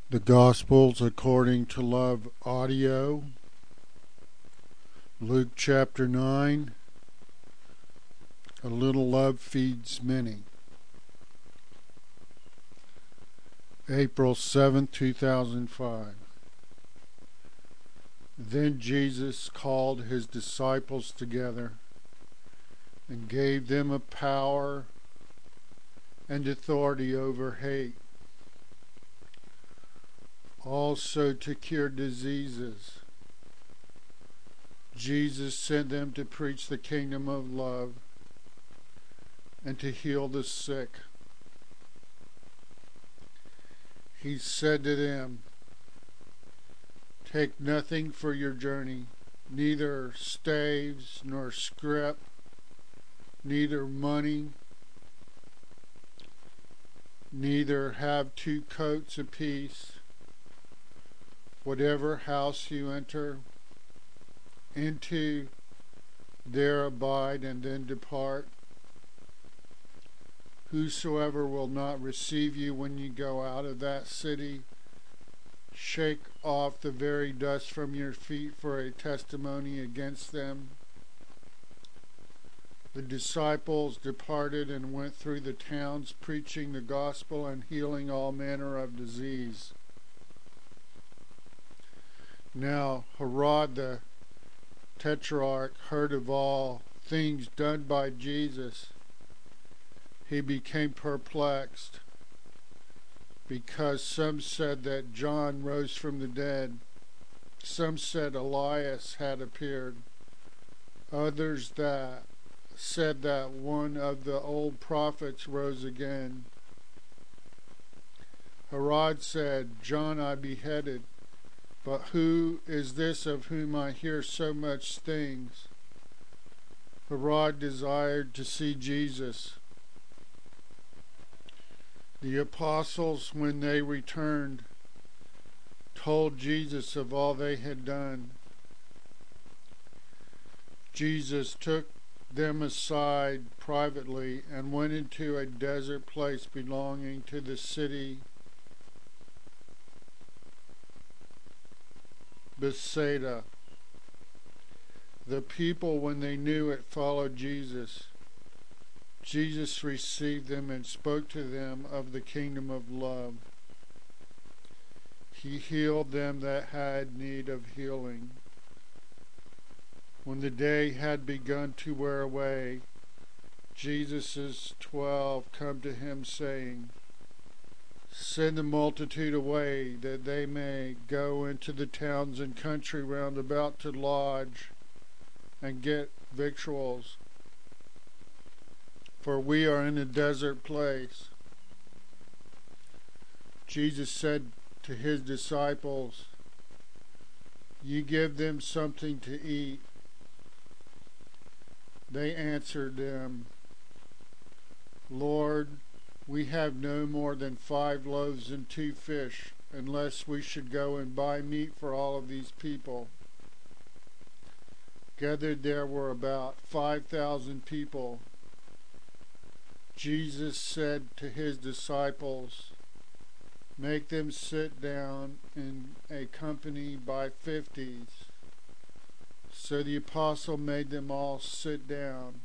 The Gospels according to Love audio, Luke chapter 9, A Little Love Feeds Many. April 7th, 2005. Then Jesus called his disciples together and gave them a power and authority over hate, also to cure diseases. Jesus sent them to preach the kingdom of love and to heal the sick. He said to them, "Take nothing for your journey, neither staves nor scrip, neither money, neither have 2 coats apiece. Whatever house you enter into, there abide and then depart. Whosoever will not receive you when you go out of that city, shake off the very dust from your feet for a testimony against them." The disciples departed and went through the towns, preaching the gospel and healing all manner of disease. Now Herod the Tetrarch heard of all things done by Jesus. He became perplexed, because some said that John rose from the dead, some said Elias had appeared, others that said that one of the old prophets rose again. Herod said, "John I beheaded, but who is this of whom I hear so much things?" Herod desired to see Jesus. The apostles, when they returned, told Jesus of all they had done. Jesus took them aside privately and went into a desert place belonging to the city Bethsaida. The people, when they knew it, followed Jesus. Jesus received them and spoke to them of the kingdom of love. He healed them that had need of healing. When the day had begun to wear away, Jesus' 12 come to him, saying, "Send the multitude away, that they may go into the towns and country round about to lodge and get victuals, for we are in a desert place." Jesus said to his disciples, "You give them something to eat." They answered him, "Lord, we have no more than 5 loaves and 2 fish, unless we should go and buy meat for all of these people." Gathered there were about 5,000 people. Jesus said to his disciples, "Make them sit down in a company by 50s. So the apostle made them all sit down.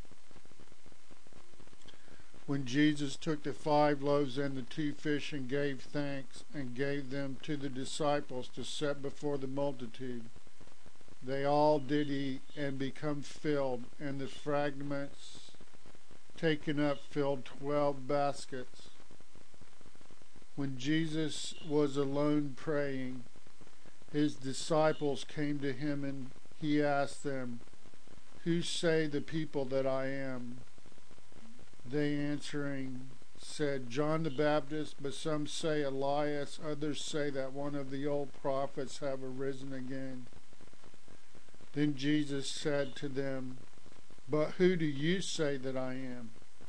When Jesus took the 5 loaves and the 2 fish and gave thanks and gave them to the disciples to set before the multitude, they all did eat and become filled, and the fragments taken up filled 12 baskets. When Jesus was alone praying, his disciples came to him, and he asked them, "Who say the people that I am?" They answering said, "John the Baptist, but some say Elias, others say that one of the old prophets have arisen again." Then Jesus said to them, "But who do you say that I am?"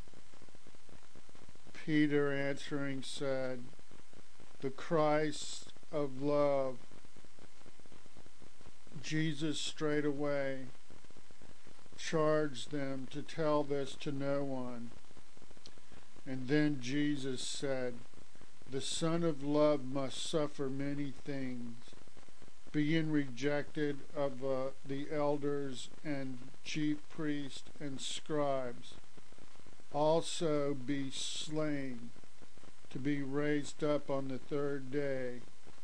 Peter answering said, "The Christ of love." Jesus straightway charged them to tell this to no one. And then Jesus said, the Son of Love must suffer many things, being rejected of the elders and chief priests and scribes, also be slain, to be raised up on the third day.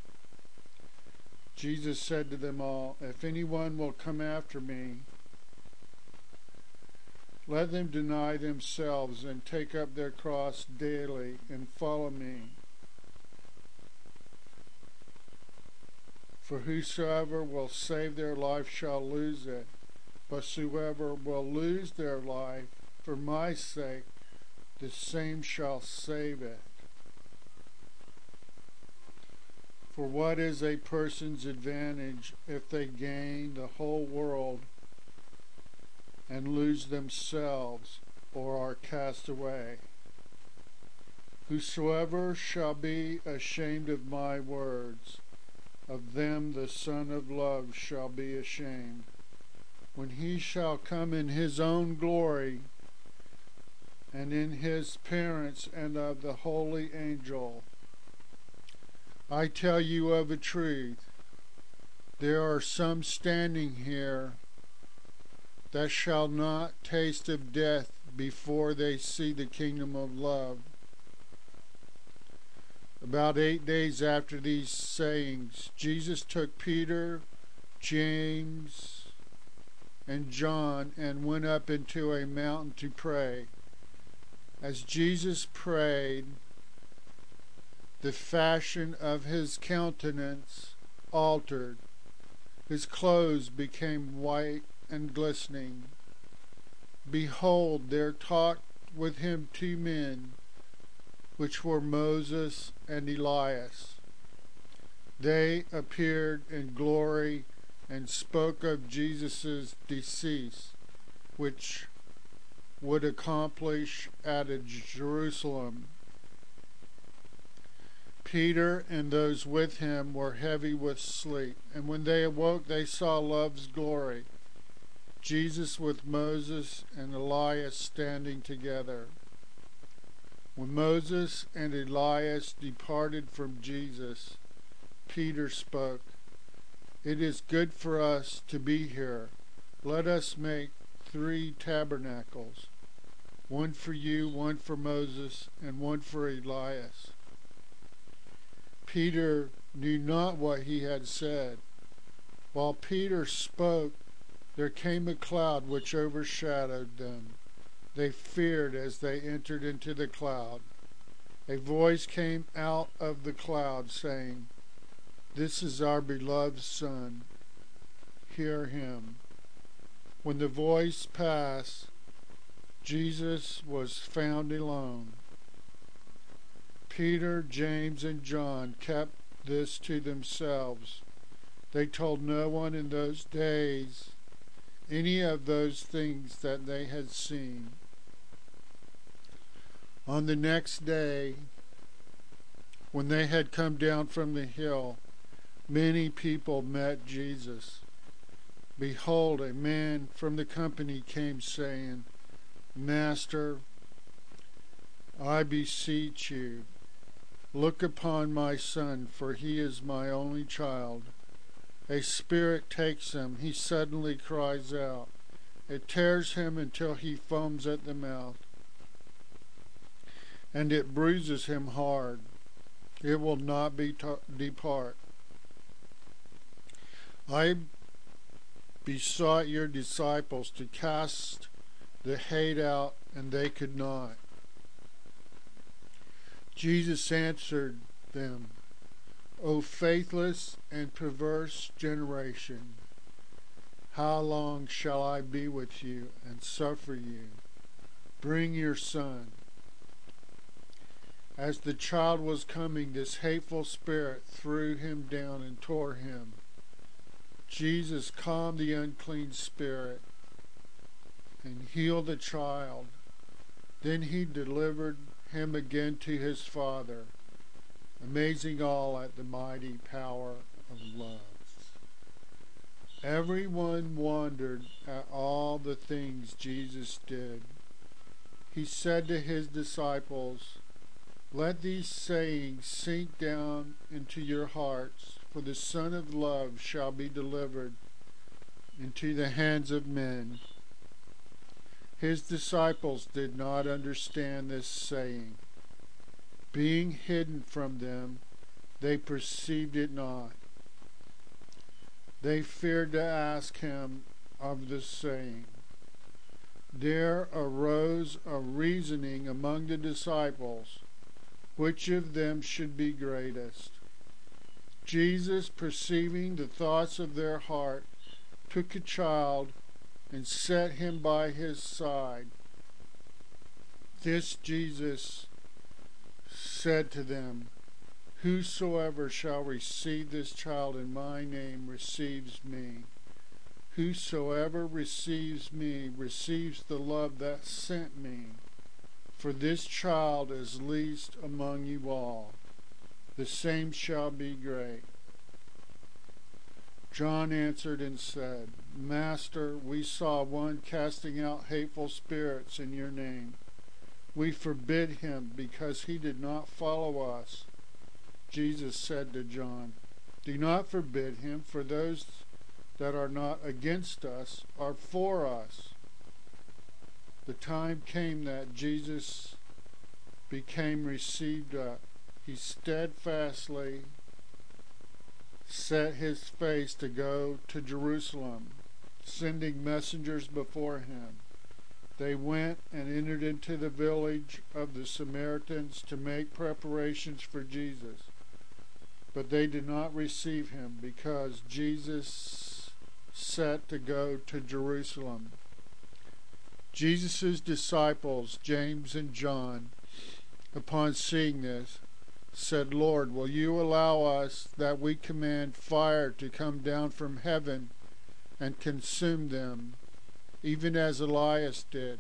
Jesus said to them all, if anyone will come after me, let them deny themselves and take up their cross daily and follow me. For whosoever will save their life shall lose it, but whosoever will lose their life for my sake, the same shall save it. For what is a person's advantage if they gain the whole world and lose themselves, or are cast away? Whosoever shall be ashamed of my words, of them the Son of Love shall be ashamed, when he shall come in his own glory, and in his parents and of the holy angel. I tell you of a truth, there are some standing here that shall not taste of death before they see the kingdom of love. About 8 days after these sayings, Jesus took Peter, James, and John and went up into a mountain to pray. As Jesus prayed, the fashion of his countenance altered. His clothes became white and glistening. Behold, there talked with him 2 men, which were Moses and Elias. They appeared in glory and spoke of Jesus' decease, which would accomplish at Jerusalem. Peter and those with him were heavy with sleep, and when they awoke they saw love's glory, Jesus with Moses and Elias standing together. When Moses and Elias departed from Jesus, Peter spoke, "It is good for us to be here. Let us make 3 tabernacles, one for you, one for Moses, and one for Elias." Peter knew not what he had said. While Peter spoke, there came a cloud which overshadowed them. They feared as they entered into the cloud. A voice came out of the cloud saying, "This is our beloved Son. Hear him." When the voice passed, Jesus was found alone. Peter, James, and John kept this to themselves. They told no one in those days any of those things that they had seen. On the next day, when they had come down from the hill, many people met Jesus. Behold, a man from the company came, saying, "Master, I beseech you, look upon my son, for he is my only child. A spirit takes him. He suddenly cries out. It tears him until he foams at the mouth, and it bruises him hard. It will not depart. I besought your disciples to cast the hate out, and they could not." Jesus answered them, "O faithless and perverse generation, how long shall I be with you and suffer you? Bring your son." As the child was coming, this hateful spirit threw him down and tore him. Jesus calmed the unclean spirit and healed the child. Then he delivered him again to his father, amazing all at the mighty power of love. Everyone wondered at all the things Jesus did. He said to his disciples, Let these sayings sink down into your hearts, for the Son of Love shall be delivered into the hands of men. His disciples did not understand this saying. Being hidden from them, they perceived it not. They feared to ask him of the saying. There arose a reasoning among the disciples, which of them should be greatest. Jesus, perceiving the thoughts of their heart, took a child and set him by his side. This Jesus said to them, Whosoever shall receive this child in my name receives me. Whosoever receives me receives the love that sent me. For this child is least among you all. The same shall be great. John answered and said, Master, we saw one casting out hateful spirits in your name. We forbid him because he did not follow us. Jesus said to John, Do not forbid him, for those that are not against us are for us. The time came that Jesus became received up. He steadfastly set his face to go to Jerusalem, sending messengers before him. They went and entered into the village of the Samaritans to make preparations for Jesus. But they did not receive him, because Jesus set to go to Jerusalem. Jesus' disciples, James and John, upon seeing this, said, Lord, will you allow us that we command fire to come down from heaven and consume them, even as Elias did?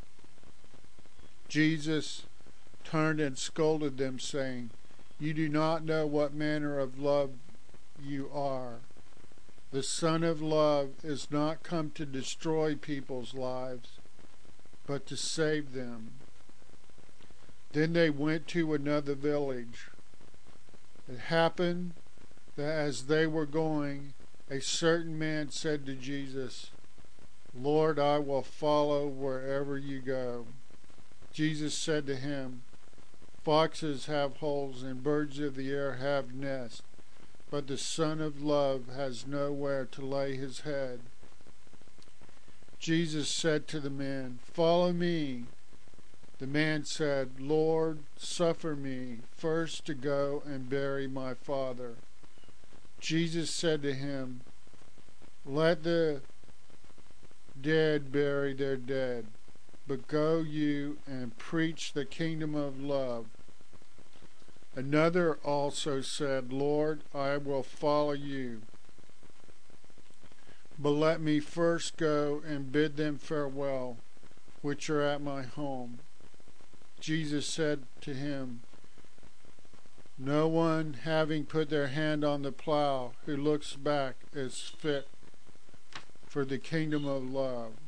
Jesus turned and scolded them, saying, You do not know what manner of love you are. The Son of Love is not come to destroy people's lives, but to save them. Then they went to another village. It happened that as they were going, a certain man said to Jesus, Lord, I will follow wherever you go. Jesus said to him, Foxes have holes and birds of the air have nests, but the Son of Love has nowhere to lay his head. Jesus said to the man, Follow me. The man said, Lord, suffer me first to go and bury my father. Jesus said to him, Let the dead bury their dead, but go you and preach the kingdom of love. Another also said, Lord, I will follow you, but let me first go and bid them farewell, which are at my home. Jesus said to him, No one having put their hand on the plow who looks back is fit for the kingdom of love.